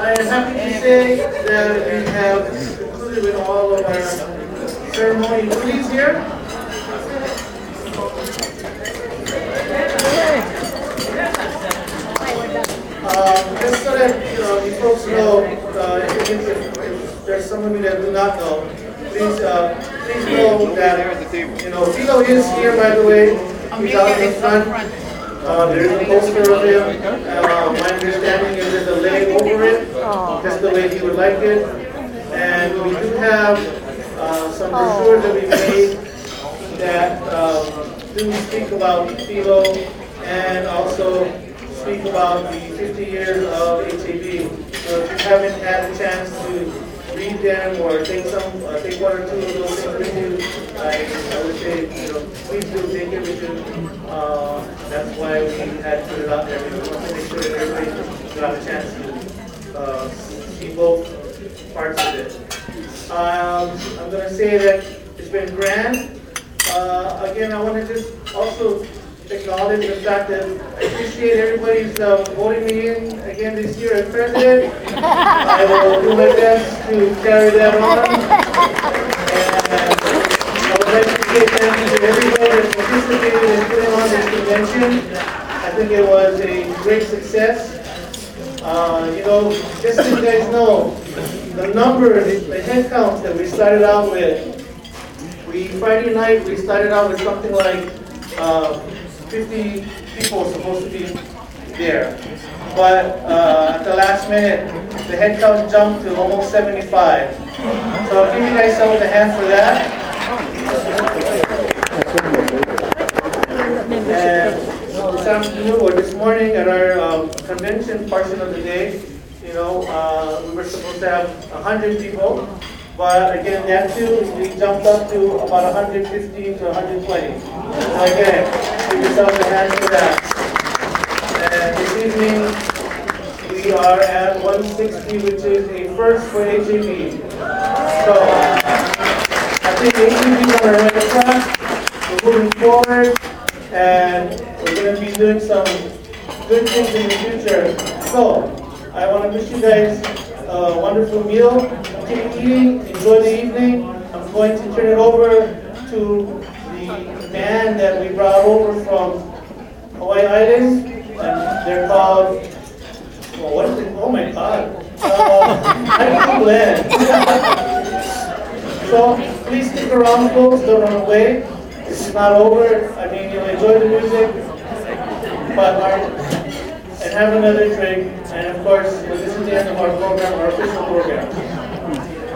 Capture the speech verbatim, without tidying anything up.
I am happy to say that we have concluded with all of our ceremony duties here. Um, just so that you know, you folks know, uh, if, if, if there's some of you that do not know, please, uh, please know that you know Philo is here, by the way. He's out in front. Uh, there is a poster of him. Uh, my understanding is there's a leg over it, just the way he would like it. And we do have uh, some brochures that we made that um, do speak about Philo and also speak about the fifty years of H A B. So if you haven't had a chance to read them or take some, uh, take one or two of those things with you, I, I would say, you know, please do take it with you. Uh, that's why we had to put it out there. We want to make sure that everybody got a chance to uh, see both parts of it. Um, I'm going to say that it's been grand. Uh, again, I want to just also acknowledge the fact that I appreciate everybody's uh, voting me in again this year as president. I will do my best to carry that on. And I would like to say thank you to everybody that participated in putting on this convention. I think it was a great success. Uh, you know, just so you guys know, the numbers, the head counts that we started out with, we Friday night we started out with something like uh, fifty people supposed to be there. But uh, at the last minute, the head count jumped to almost seventy-five. So I'll give you guys some of the hand for that. And this afternoon or this morning at our um, convention portion of the day, you know, uh, we were supposed to have one hundred people. But again, that too, we jumped up to about one hundred fifteen to one hundred twenty. So again, give yourself a hand for that. And this evening, we are at one sixty, which is a first for H A B. So, I think H A B is on our right track. We're moving forward, and we're going to be doing some good things in the future. So, I want to wish you guys a wonderful meal. Continue eating, enjoy the evening. I'm going to turn it over to the band that we brought over from Hawaii Islands, and they're called, well, what is it? Oh my God. Uh, I don't know. So please stick around, folks. Don't run away. This is not over. I mean, you'll enjoy the music, but our, and have another drink. And of course, this is the end of our program, our official program.